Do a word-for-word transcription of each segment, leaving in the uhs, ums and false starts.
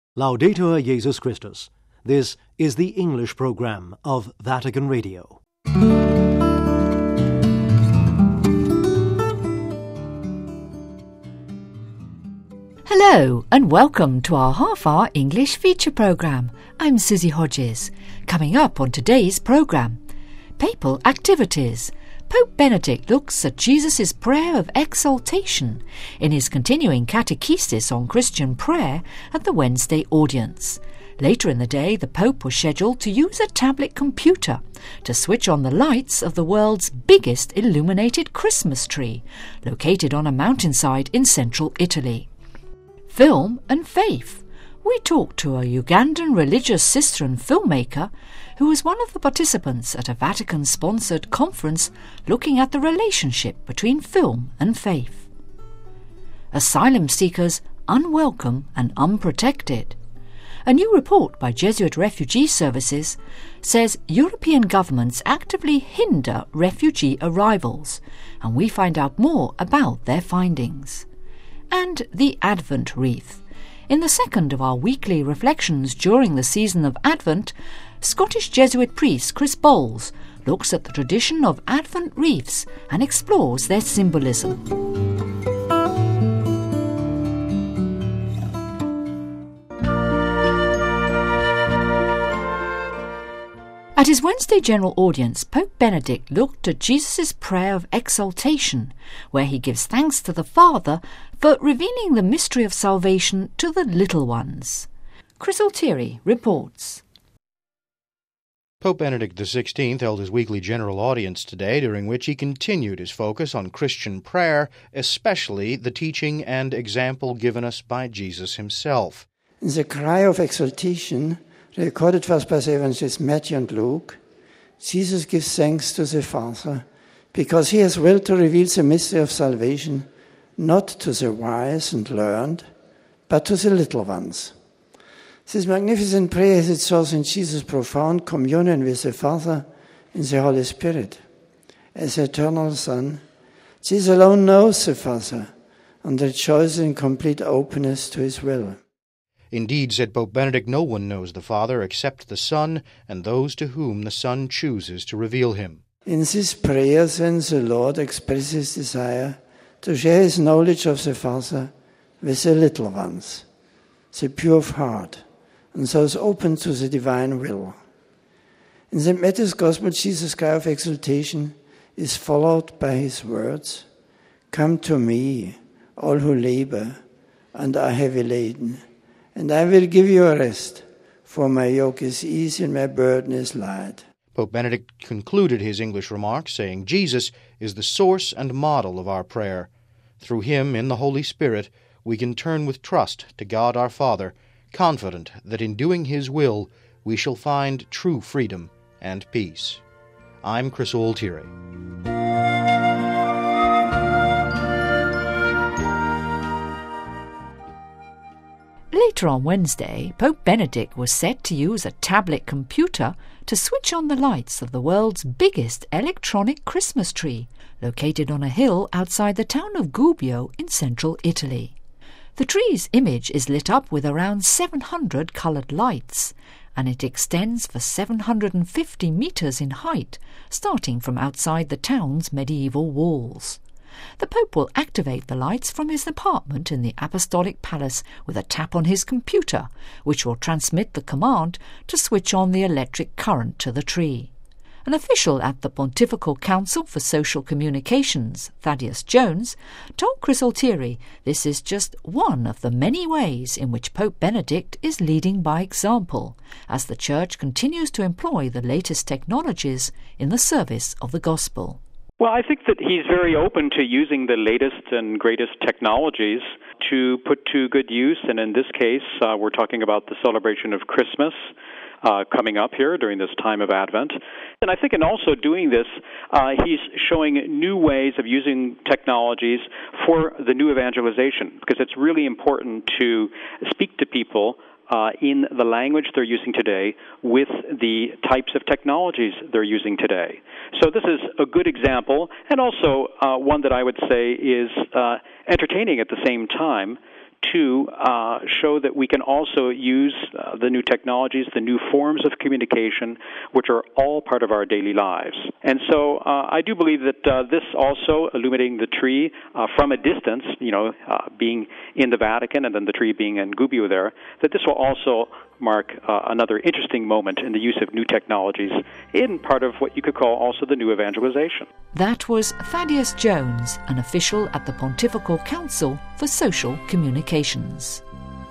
Laudetur Jesus Christus. This is the English program of Vatican Radio. Hello and welcome to our half-hour English feature program. I'm Susie Hodges. Coming up on today's program, Papal Activities. Pope Benedict looks at Jesus' prayer of exaltation in his continuing catechesis on Christian prayer at the Wednesday audience. Later in the day, the Pope was scheduled to use a tablet computer to switch on the lights of the world's biggest illuminated Christmas tree, located on a mountainside in central Italy. Film and faith. We talked to a Ugandan religious sister and filmmaker who was one of the participants at a Vatican-sponsored conference looking at the relationship between film and faith. Asylum seekers unwelcome and unprotected. A new report by Jesuit Refugee Services says European governments actively hinder refugee arrivals, and we find out more about their findings. And the Advent wreath. In the second of our weekly reflections during the season of Advent, Scottish Jesuit priest Chris Bowles looks at the tradition of Advent wreaths and explores their symbolism. At his Wednesday general audience, Pope Benedict looked at Jesus' prayer of exaltation, where he gives thanks to the Father for revealing the mystery of salvation to the little ones. Chris Altieri reports. Pope Benedict the sixteenth held his weekly general audience today, during which he continued his focus on Christian prayer, especially the teaching and example given us by Jesus himself. The cry of exaltation, recorded first by the evangelists Matthew and Luke, Jesus gives thanks to the Father because he has willed to reveal the mystery of salvation not to the wise and learned, but to the little ones. This magnificent prayer has its source in Jesus' profound communion with the Father in the Holy Spirit. As eternal Son, Jesus alone knows the Father and rejoices in complete openness to his will. Indeed, said Pope Benedict, no one knows the Father except the Son and those to whom the Son chooses to reveal him. In this prayer, then, the Lord expresses his desire to share his knowledge of the Father with the little ones, the pure of heart, and those open to the divine will. In Saint Matthew's Gospel, Jesus' cry of exaltation is followed by his words, "Come to me, all who labor and are heavy laden, and I will give you a rest, for my yoke is easy and my burden is light." Pope Benedict concluded his English remarks saying, Jesus is the source and model of our prayer. Through him, in the Holy Spirit, we can turn with trust to God our Father, confident that in doing his will, we shall find true freedom and peace. I'm Chris Altieri. Later on Wednesday, Pope Benedict was set to use a tablet computer to switch on the lights of the world's biggest electronic Christmas tree, located on a hill outside the town of Gubbio in central Italy. The tree's image is lit up with around seven hundred coloured lights, and it extends for seven hundred fifty metres in height, starting from outside the town's medieval walls. The Pope will activate the lights from his apartment in the Apostolic Palace with a tap on his computer, which will transmit the command to switch on the electric current to the tree. An official at the Pontifical Council for Social Communications, Thaddeus Jones, told Chris Altieri this is just one of the many ways in which Pope Benedict is leading by example, as the Church continues to employ the latest technologies in the service of the Gospel. Well, I think that he's very open to using the latest and greatest technologies to put to good use, and in this case, uh, we're talking about the celebration of Christmas uh, coming up here during this time of Advent. And I think in also doing this, uh, he's showing new ways of using technologies for the new evangelization, because it's really important to speak to people Uh, in the language they're using today with the types of technologies they're using today. So this is a good example, and also uh, one that I would say is uh, entertaining at the same time to uh, show that we can also use uh, the new technologies, the new forms of communication, which are all part of our daily lives. And so uh, I do believe that uh, this also, illuminating the tree uh, from a distance, you know, uh, being in the Vatican and then the tree being in Gubbio there, that this will also mark uh, another interesting moment in the use of new technologies in part of what you could call also the new evangelization. That was Thaddeus Jones, an official at the Pontifical Council for Social Communications.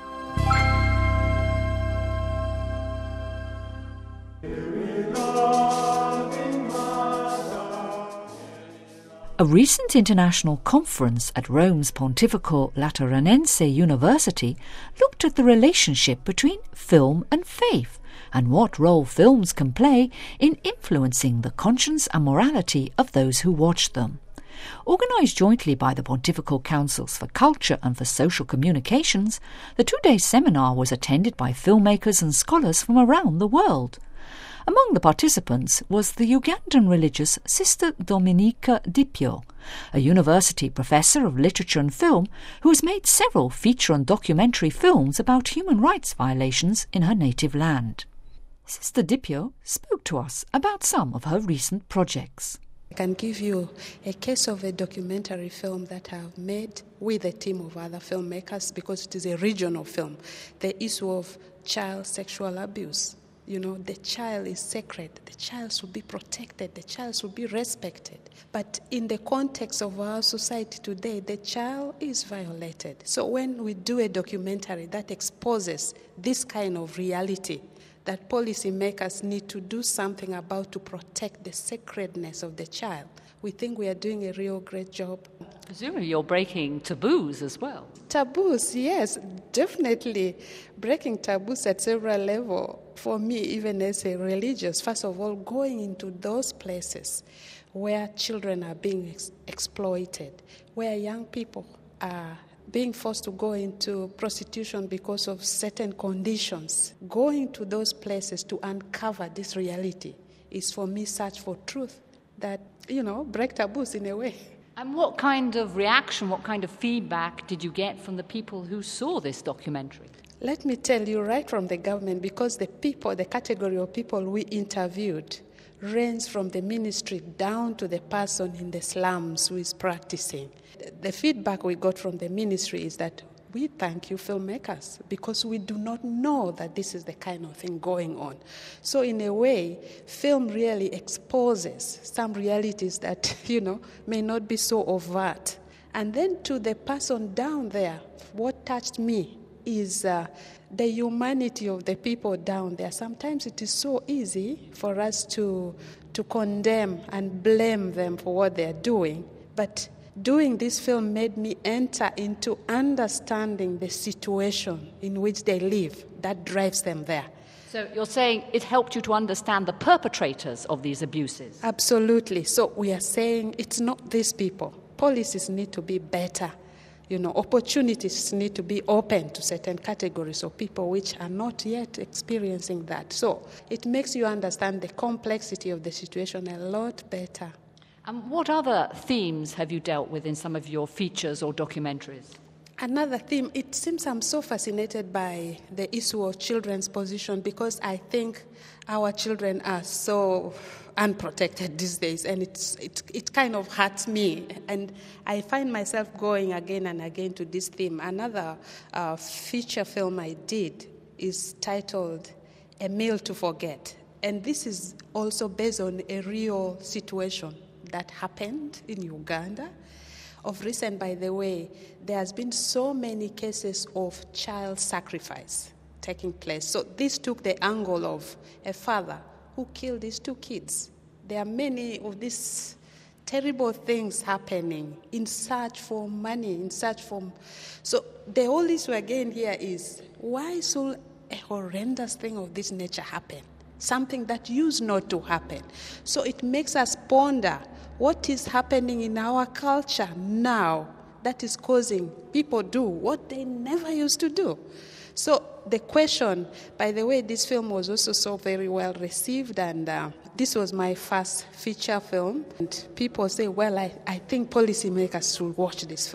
A recent international conference at Rome's Pontifical Lateranense University looked at the relationship between film and faith and what role films can play in influencing the conscience and morality of those who watch them. Organised jointly by the Pontifical Councils for Culture and for Social Communications, the two-day seminar was attended by filmmakers and scholars from around the world. Among the participants was the Ugandan religious Sister Dominica Dipio, a university professor of literature and film who has made several feature and documentary films about human rights violations in her native land. Sister Dipio spoke to us about some of her recent projects. I can give you a case of a documentary film that I've made with a team of other filmmakers because it is a regional film. The issue of child sexual abuse. You know, the child is sacred. The child should be protected. The child should be respected. But in the context of our society today, the child is violated. So when we do a documentary that exposes this kind of reality, that policymakers need to do something about to protect the sacredness of the child, we think we are doing a real great job. Presumably you're breaking taboos as well. Taboos, yes, definitely. Breaking taboos at several levels. For me, even as a religious, first of all, going into those places where children are being ex- exploited, where young people are being forced to go into prostitution because of certain conditions. Going to those places to uncover this reality is, for me, search for truth that, you know, break taboos in a way. And what kind of reaction, what kind of feedback did you get from the people who saw this documentary? Let me tell you, right from the government, because the people, the category of people we interviewed range from the ministry down to the person in the slums who is practicing. The feedback we got from the ministry is that we thank you, filmmakers, because we do not know that this is the kind of thing going on. So in a way, film really exposes some realities that, you know, may not be so overt. And then to the person down there, what touched me is uh, the humanity of the people down there. Sometimes it is so easy for us to to condemn and blame them for what they're doing. But doing this film made me enter into understanding the situation in which they live that drives them there. So you're saying it helped you to understand the perpetrators of these abuses? Absolutely. So we are saying it's not these people. Policies need to be better. You know, opportunities need to be open to certain categories of people which are not yet experiencing that. So it makes you understand the complexity of the situation a lot better. And what other themes have you dealt with in some of your features or documentaries? Another theme, it seems I'm so fascinated by the issue of children's position because I think our children are so unprotected these days, and it's, it, it kind of hurts me. And I find myself going again and again to this theme. Another uh, feature film I did is titled A Meal to Forget. And this is also based on a real situation that happened in Uganda. Of recent, by the way, there has been so many cases of child sacrifice taking place. So this took the angle of a father who killed his two kids. There are many of these terrible things happening in search for money, in search for... So the whole issue again here is, why should a horrendous thing of this nature happen? Something that used not to happen. So it makes us ponder what is happening in our culture now that is causing people do what they never used to do. So the question, by the way, this film was also so very well received, and uh, this was my first feature film. And people say, well, I, I think policymakers should watch this film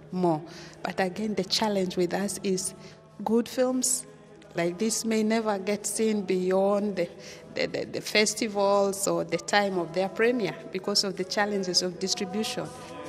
more. But again, the challenge with us is good films like this may never get seen beyond the, the, the, the festivals or the time of their premiere because of the challenges of distribution.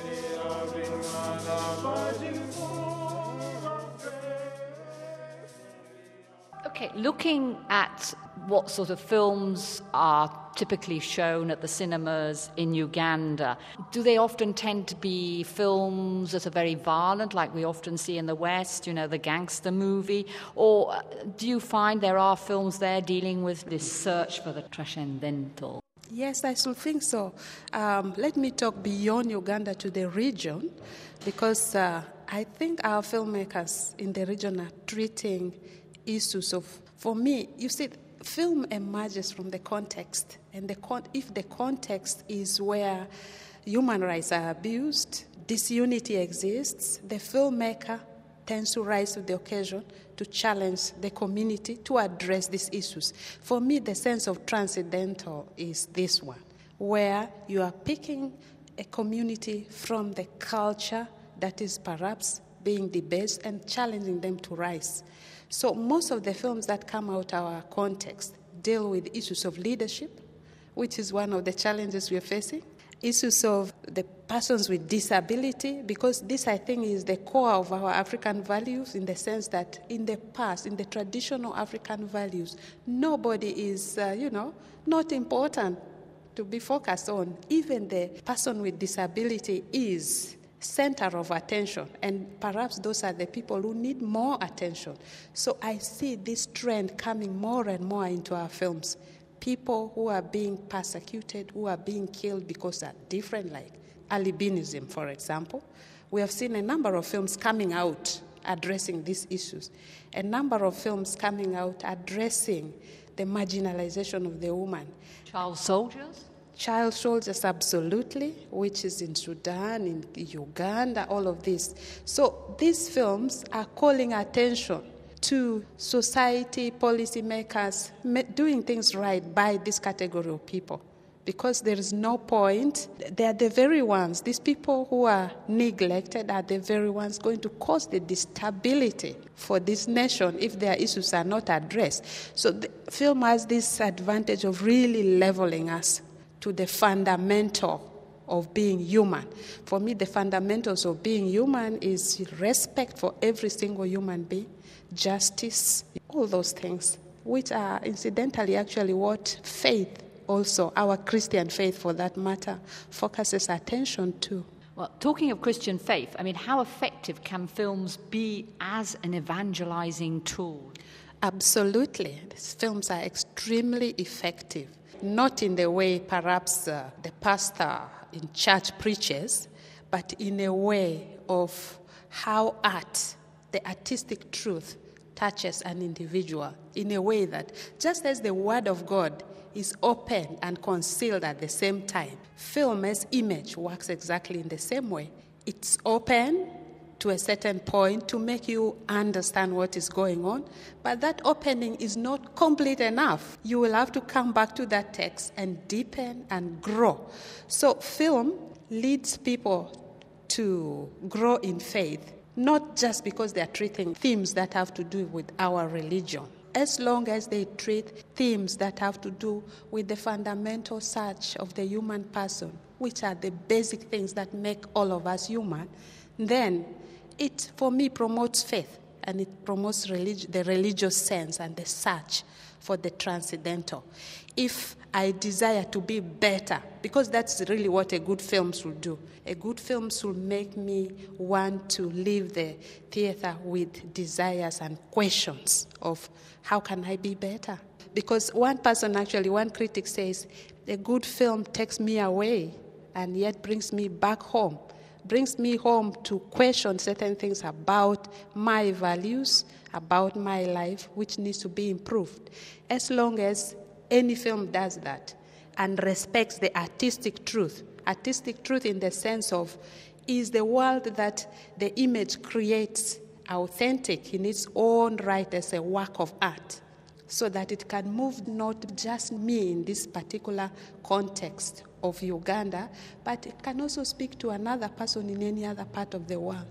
Okay, looking at what sort of films are typically shown at the cinemas in Uganda, do they often tend to be films that are very violent, like we often see in the West, you know, the gangster movie? Or do you find there are films there dealing with this search for the transcendental? Yes, I still think so. Um, let me talk beyond Uganda to the region, because uh, I think our filmmakers in the region are treating issues of, for me, you see, film emerges from the context, and the con- if the context is where human rights are abused, disunity exists, the filmmaker tends to rise to the occasion to challenge the community to address these issues. For me, the sense of transcendental is this one, where you are picking a community from the culture that is perhaps being debased and challenging them to rise. So most of the films that come out of our context deal with issues of leadership, which is one of the challenges we are facing, issues of the persons with disability, because this, I think, is the core of our African values, in the sense that in the past, in the traditional African values, nobody is, uh, you know, not important to be focused on. Even the person with disability is center of attention, and perhaps those are the people who need more attention. So I see this trend coming more and more into our films. People who are being persecuted, who are being killed because they're different, like albinism, for example. We have seen a number of films coming out addressing these issues, a number of films coming out addressing the marginalization of the woman. Child soldiers? Child soldiers, absolutely, which is in Sudan, in Uganda, all of this. So these films are calling attention to society, policymakers, doing things right by this category of people. Because there is no point, they are the very ones, these people who are neglected are the very ones going to cause the instability for this nation if their issues are not addressed. So the film has this advantage of really leveling us to the fundamental of being human. For me, the fundamentals of being human is respect for every single human being, justice, all those things, which are incidentally actually what faith also, our Christian faith for that matter, focuses attention to. Well, talking of Christian faith, I mean, how effective can films be as an evangelizing tool? Absolutely. These films are extremely effective. Not in the way perhaps uh, the pastor in church preaches, but in a way of how art, the artistic truth, touches an individual in a way that, just as the Word of God is open and concealed at the same time, film as image works exactly in the same way. It's open to a certain point to make you understand what is going on, but that opening is not complete enough. You will have to come back to that text and deepen and grow. So film leads people to grow in faith, not just because they are treating themes that have to do with our religion. As long as they treat themes that have to do with the fundamental search of the human person, which are the basic things that make all of us human, then it, for me, promotes faith, and it promotes relig- the religious sense and the search for the transcendental. If I desire to be better, because that's really what a good film should do. A good film should make me want to leave the theater with desires and questions of how can I be better? Because one person, actually, one critic says, a good film takes me away and yet brings me back home. Brings me home to question certain things about my values, about my life, which needs to be improved. As long as any film does that and respects the artistic truth, artistic truth in the sense of, is the world that the image creates authentic in its own right as a work of art, so that it can move not just me in this particular context of Uganda, but it can also speak to another person in any other part of the world.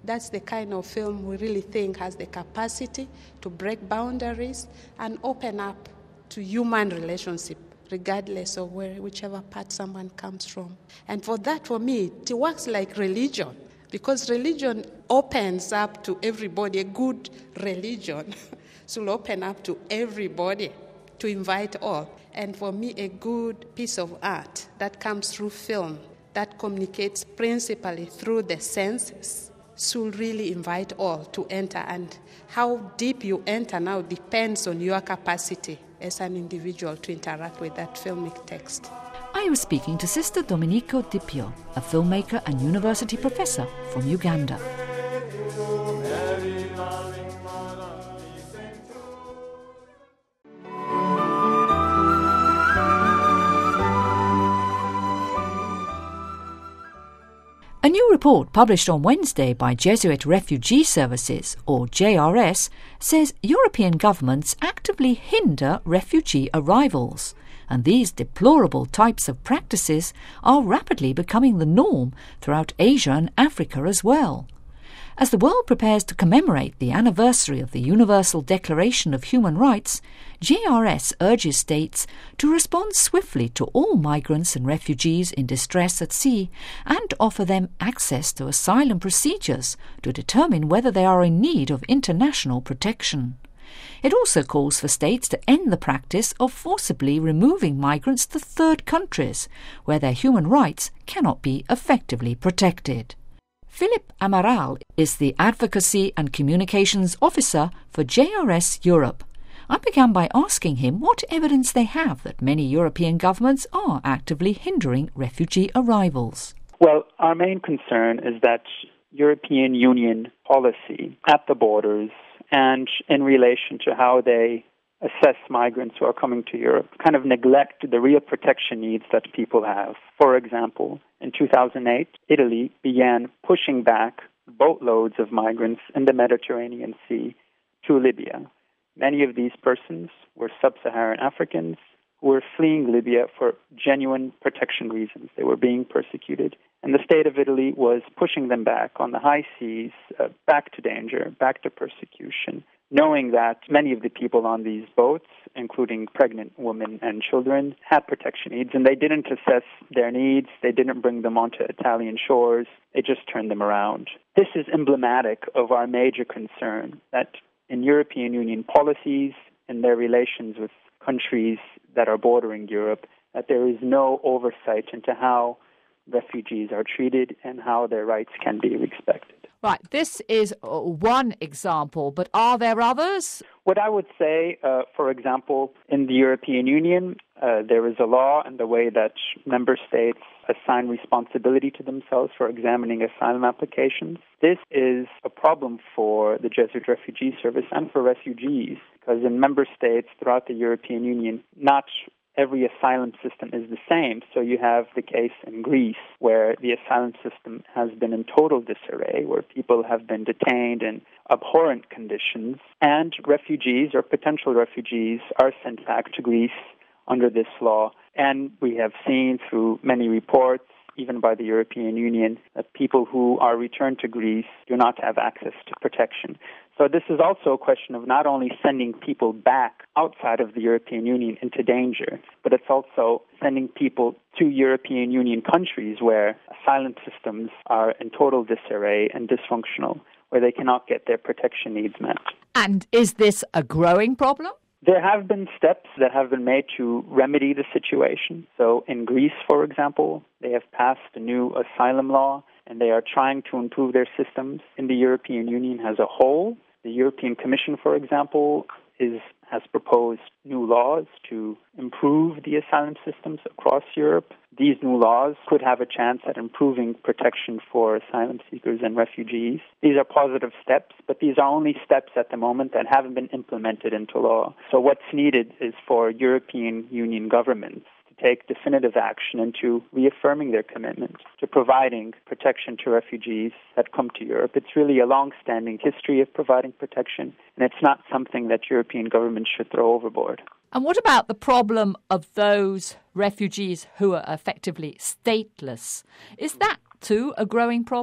That's the kind of film we really think has the capacity to break boundaries and open up to human relationship, regardless of where, whichever part someone comes from. And for that, for me, it works like religion, because religion opens up to everybody. A good religion should open up to everybody, to invite all. And for me, a good piece of art that comes through film, that communicates principally through the senses, should really invite all to enter. And how deep you enter now depends on your capacity as an individual to interact with that filmic text. I was speaking to Sister Domenico Di Pio, a filmmaker and university professor from Uganda. A new report published on Wednesday by Jesuit Refugee Services, or J R S, says European governments actively hinder refugee arrivals, and these deplorable types of practices are rapidly becoming the norm throughout Asia and Africa as well. As the world prepares to commemorate the anniversary of the Universal Declaration of Human Rights, J R S urges states to respond swiftly to all migrants and refugees in distress at sea and offer them access to asylum procedures to determine whether they are in need of international protection. It also calls for states to end the practice of forcibly removing migrants to third countries, where their human rights cannot be effectively protected. Philip Amaral is the Advocacy and Communications Officer for J R S Europe. I began by asking him what evidence they have that many European governments are actively hindering refugee arrivals. Well, our main concern is that European Union policy at the borders and in relation to how they assess migrants who are coming to Europe kind of neglect the real protection needs that people have. For example, in two thousand eight, Italy began pushing back boatloads of migrants in the Mediterranean Sea to Libya. Many of these persons were sub-Saharan Africans who were fleeing Libya for genuine protection reasons. They were being persecuted. And the state of Italy was pushing them back on the high seas, uh, back to danger, back to persecution, knowing that many of the people on these boats, including pregnant women and children, had protection needs, and they didn't assess their needs. They didn't bring them onto Italian shores. They just turned them around. This is emblematic of our major concern that in European Union policies and their relations with countries that are bordering Europe, that there is no oversight into how refugees are treated and how their rights can be respected. Right, this is one example, but are there others? What I would say, uh, for example, in the European Union, uh, there is a law and the way that member states assign responsibility to themselves for examining asylum applications. This is a problem for the Jesuit Refugee Service and for refugees, because in member states throughout the European Union, not every asylum system is the same. So you have the case in Greece where the asylum system has been in total disarray, where people have been detained in abhorrent conditions, and refugees or potential refugees are sent back to Greece under this law. And we have seen through many reports, even by the European Union, that people who are returned to Greece do not have access to protection. So this is also a question of not only sending people back outside of the European Union into danger, but it's also sending people to European Union countries where asylum systems are in total disarray and dysfunctional, where they cannot get their protection needs met. And is this a growing problem? There have been steps that have been made to remedy the situation. So in Greece, for example, they have passed a new asylum law, and they are trying to improve their systems. In the European Union as a whole, the European Commission, for example, is has proposed new laws to improve the asylum systems across Europe. These new laws could have a chance at improving protection for asylum seekers and refugees. These are positive steps, but these are only steps at the moment that haven't been implemented into law. So what's needed is for European Union governments to take definitive action into reaffirming their commitment to providing protection to refugees that come to Europe. It's really a long-standing history of providing protection, and it's not something that European governments should throw overboard. And what about the problem of those refugees who are effectively stateless? Is that too a growing problem?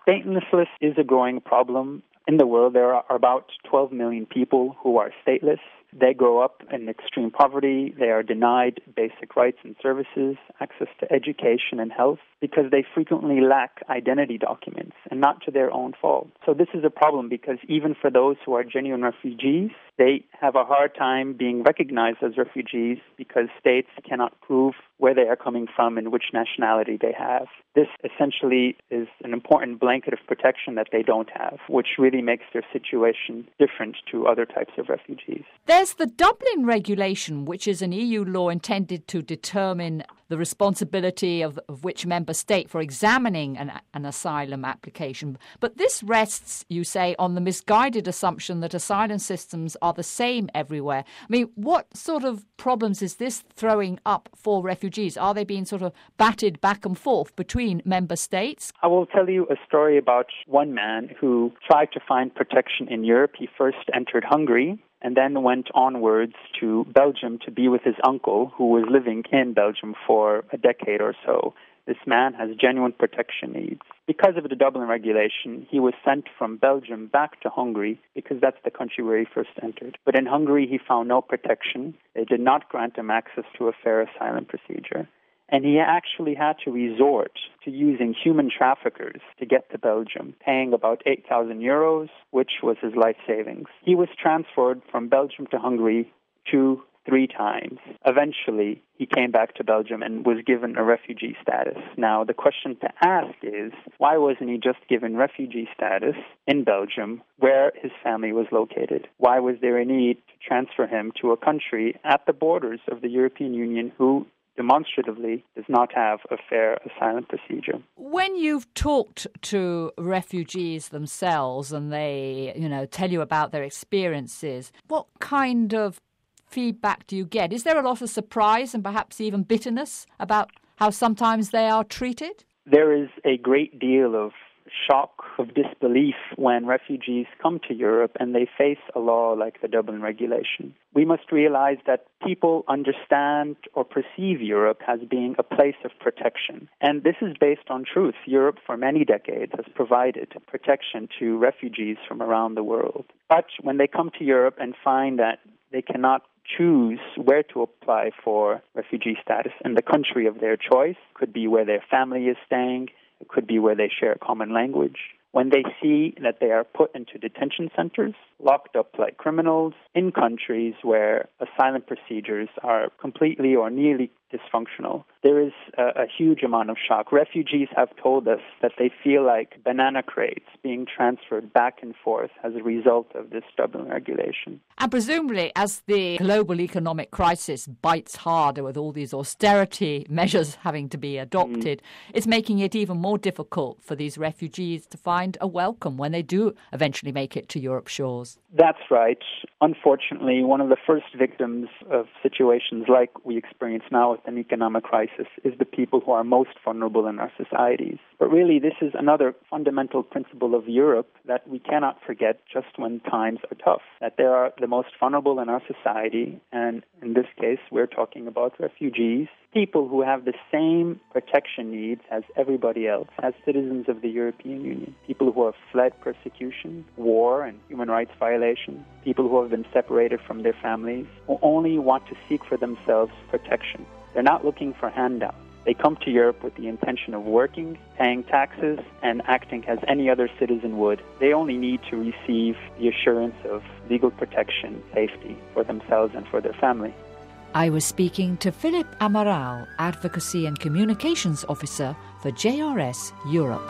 Statelessness is a growing problem. In the world, there are about twelve million people who are stateless. They grow up in extreme poverty. They are denied basic rights and services, access to education and health, because they frequently lack identity documents, and not to their own fault. So this is a problem because even for those who are genuine refugees, they have a hard time being recognized as refugees because states cannot prove where they are coming from and which nationality they have. This essentially is an important blanket of protection that they don't have, which really makes their situation different to other types of refugees. There's the Dublin Regulation, which is an E U law intended to determine the responsibility of, of which member state for examining an, an asylum application. But this rests, you say, on the misguided assumption that asylum systems are the same everywhere. I mean, what sort of problems is this throwing up for refugees? Are they being sort of batted back and forth between member states? I will tell you a story about one man who tried to find protection in Europe. He first entered Hungary and then went onwards to Belgium to be with his uncle, who was living in Belgium for a decade or so. This man has genuine protection needs. Because of the Dublin regulation, he was sent from Belgium back to Hungary because that's the country where he first entered. But in Hungary, he found no protection. They did not grant him access to a fair asylum procedure. And he actually had to resort to using human traffickers to get to Belgium, paying about eight thousand euros, which was his life savings. He was transferred from Belgium to Hungary two, three times. Eventually, he came back to Belgium and was given a refugee status. Now, the question to ask is, why wasn't he just given refugee status in Belgium, where his family was located? Why was there a need to transfer him to a country at the borders of the European Union who demonstratively does not have a fair asylum procedure? When you've talked to refugees themselves and they, you know, tell you about their experiences, what kind of feedback do you get? Is there a lot of surprise and perhaps even bitterness about how sometimes they are treated? There is a great deal of shock, of disbelief when refugees come to Europe and they face a law like the Dublin regulation. We must realize that people understand or perceive Europe as being a place of protection. And this is based on truth. Europe, for many decades, has provided protection to refugees from around the world. But when they come to Europe and find that they cannot choose where to apply for refugee status in the country of their choice, could be where their family is staying, it could be where they share a common language. When they see that they are put into detention centers, locked up like criminals, in countries where asylum procedures are completely or nearly dysfunctional, there is a, a huge amount of shock. Refugees have told us that they feel like banana crates being transferred back and forth as a result of this Dublin regulation. And presumably, as the global economic crisis bites harder with all these austerity measures having to be adopted, mm. it's making it even more difficult for these refugees to find a welcome when they do eventually make it to Europe's shores. That's right. Unfortunately, one of the first victims of situations like we experience now with an economic crisis is the people who are most vulnerable in our societies. But really, this is another fundamental principle of Europe that we cannot forget just when times are tough, that there are the most vulnerable in our society, and in this case, we're talking about refugees, people who have the same protection needs as everybody else, as citizens of the European Union, people who have fled persecution, war, and human rights violations, people who have been separated from their families, who only want to seek for themselves protection. They're not looking for handouts. They come to Europe with the intention of working, paying taxes, and acting as any other citizen would. They only need to receive the assurance of legal protection, safety for themselves and for their family. I was speaking to Philip Amaral, Advocacy and Communications Officer for J R S Europe.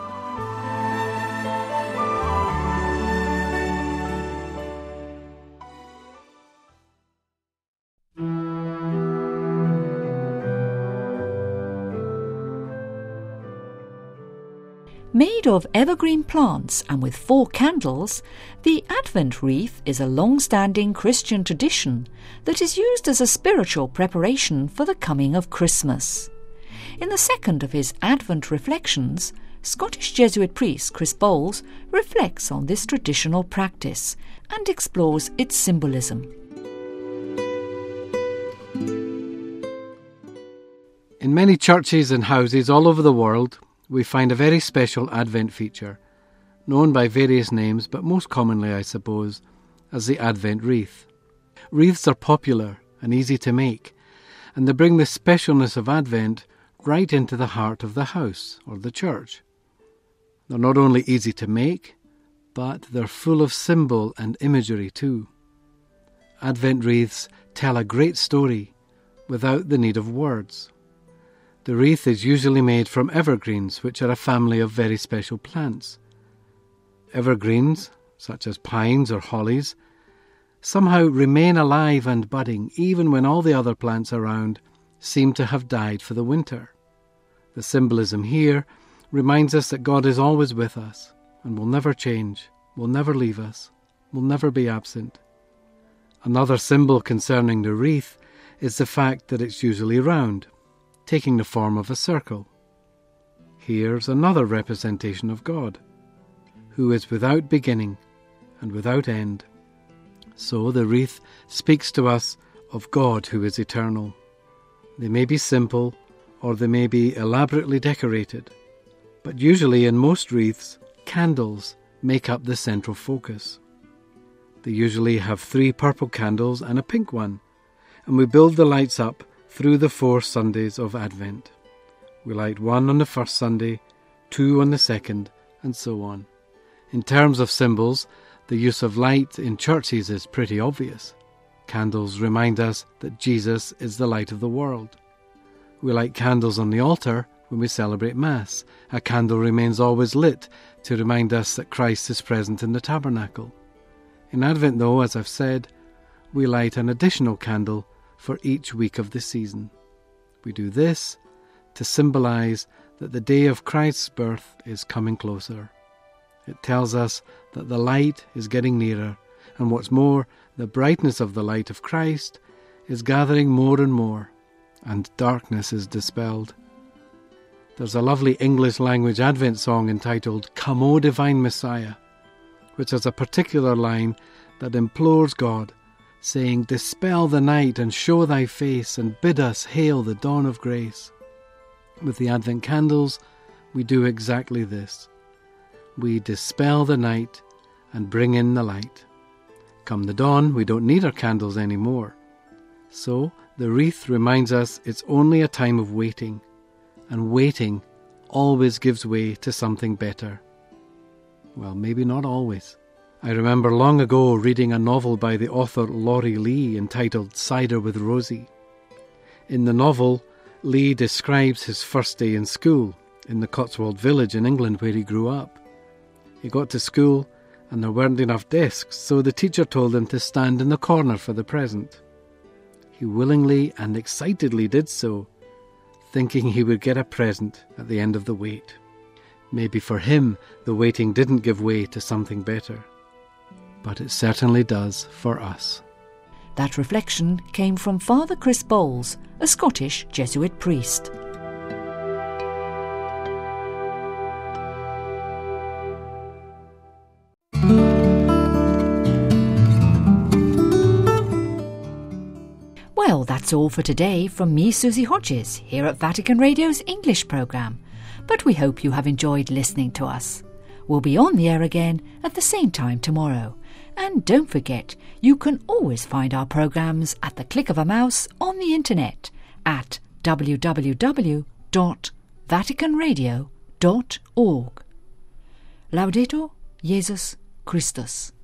Made of evergreen plants and with four candles, the Advent wreath is a long-standing Christian tradition that is used as a spiritual preparation for the coming of Christmas. In the second of his Advent reflections, Scottish Jesuit priest Chris Bowles reflects on this traditional practice and explores its symbolism. In many churches and houses all over the world, we find a very special Advent feature, known by various names, but most commonly, I suppose, as the Advent wreath. Wreaths are popular and easy to make, and they bring the specialness of Advent right into the heart of the house or the church. They're not only easy to make, but they're full of symbol and imagery too. Advent wreaths tell a great story without the need of words. The wreath is usually made from evergreens, which are a family of very special plants. Evergreens, such as pines or hollies, somehow remain alive and budding even when all the other plants around seem to have died for the winter. The symbolism here reminds us that God is always with us and will never change, will never leave us, will never be absent. Another symbol concerning the wreath is the fact that it's usually round, taking the form of a circle. Here's another representation of God, who is without beginning and without end. So the wreath speaks to us of God who is eternal. They may be simple or they may be elaborately decorated, but usually in most wreaths, candles make up the central focus. They usually have three purple candles and a pink one, and we build the lights up through the four Sundays of Advent. We light one on the first Sunday, two on the second, and so on. In terms of symbols, the use of light in churches is pretty obvious. Candles remind us that Jesus is the light of the world. We light candles on the altar when we celebrate Mass. A candle remains always lit to remind us that Christ is present in the tabernacle. In Advent, though, as I've said, we light an additional candle for each week of the season. We do this to symbolize that the day of Christ's birth is coming closer. It tells us that the light is getting nearer, and what's more, the brightness of the light of Christ is gathering more and more, and darkness is dispelled. There's a lovely English language Advent song entitled "Come, O Divine Messiah," which has a particular line that implores God, saying, "Dispel the night and show thy face, and bid us hail the dawn of grace." With the Advent candles, we do exactly this. We dispel the night and bring in the light. Come the dawn, we don't need our candles anymore. So the wreath reminds us it's only a time of waiting, and waiting always gives way to something better. Well, maybe not always. I remember long ago reading a novel by the author Laurie Lee entitled Cider with Rosie. In the novel, Lee describes his first day in school in the Cotswold village in England where he grew up. He got to school and there weren't enough desks, so the teacher told him to stand in the corner for the present. He willingly and excitedly did so, thinking he would get a present at the end of the wait. Maybe for him, the waiting didn't give way to something better. But it certainly does for us. That reflection came from Father Chris Bowles, a Scottish Jesuit priest. Well, that's all for today from me, Susie Hodges, here at Vatican Radio's English programme. But we hope you have enjoyed listening to us. We'll be on the air again at the same time tomorrow. And don't forget, you can always find our programmes at the click of a mouse on the internet at w w w dot vatican radio dot org. Laudetur Jesus Christus.